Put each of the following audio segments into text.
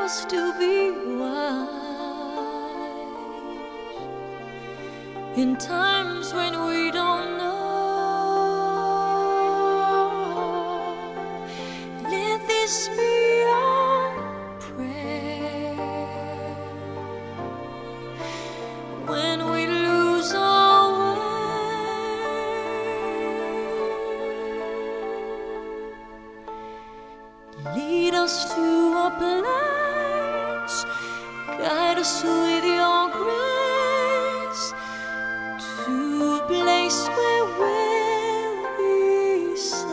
us to be wise in times when we don't know. Let this be our prayer when we lose our way. Lead us to a place, guide us with your grace, to a place where we'll be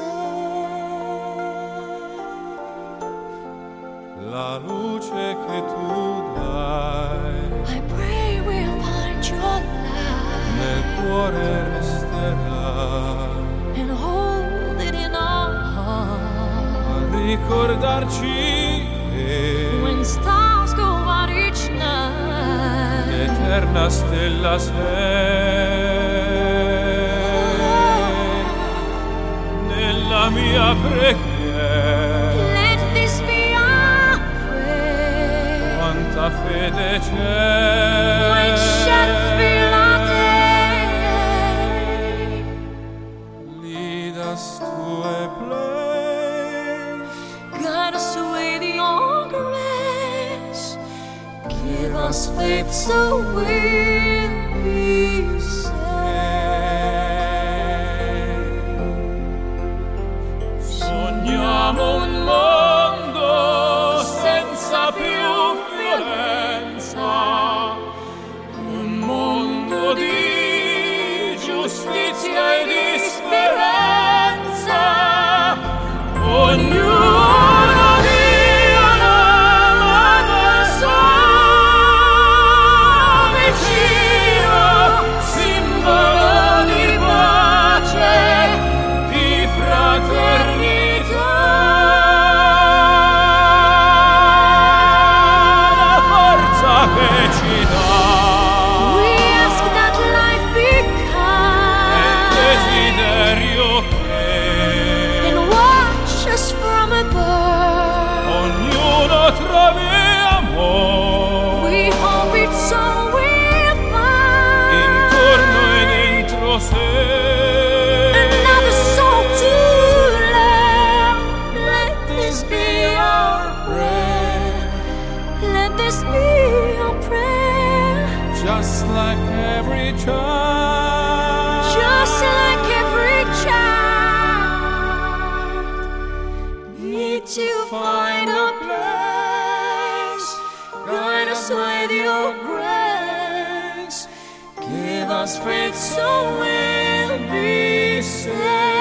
safe. La luce che tu dai I pray we'll find your light nel cuore resterà, and hold it in our heart. Ricordarci che When stars go out each night, l'eterna stella sei nella mia preghiera. let this be our prayer. Quanta fede c'è When shadows fill our day, lead us to a place, guide us with your grace. Give us faith so we'll be safe. sogniamo un mondo senza più violenza, un mondo di giustizia e di speranza. Ognuno di una mano al suo vicino, simbolo di pace, di fraternità. La forza che ci dà We ask that life be è il kind desiderio che and watch us from above. ognuno trovi amore We hope it's all we'll find. intorno e dentro sé. Another soul to love. Let this be our prayer. Let this be our prayer. Just like every child, Just like every child, need to find a place. Guide us with your grace. Give us faith so we'll be safe.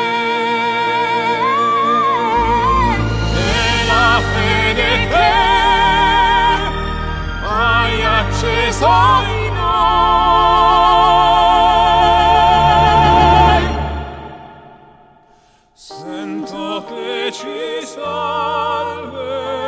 e la fede che hai acceso in noi, sento che ci salverà.